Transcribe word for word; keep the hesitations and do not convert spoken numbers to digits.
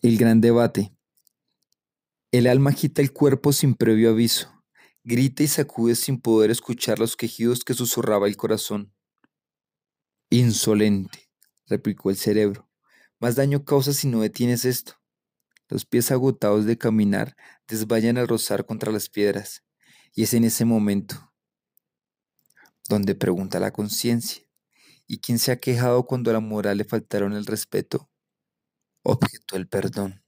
El gran debate. El alma agita el cuerpo sin previo aviso, grita y sacude sin poder escuchar los quejidos que susurraba el corazón. Insolente, replicó el cerebro. Más daño causa si no detienes esto. Los pies agotados de caminar desvayan al rozar contra las piedras. Y es en ese momento donde pregunta la conciencia. ¿Y quién se ha quejado cuando a la moral le faltaron el respeto? Objetó el perdón.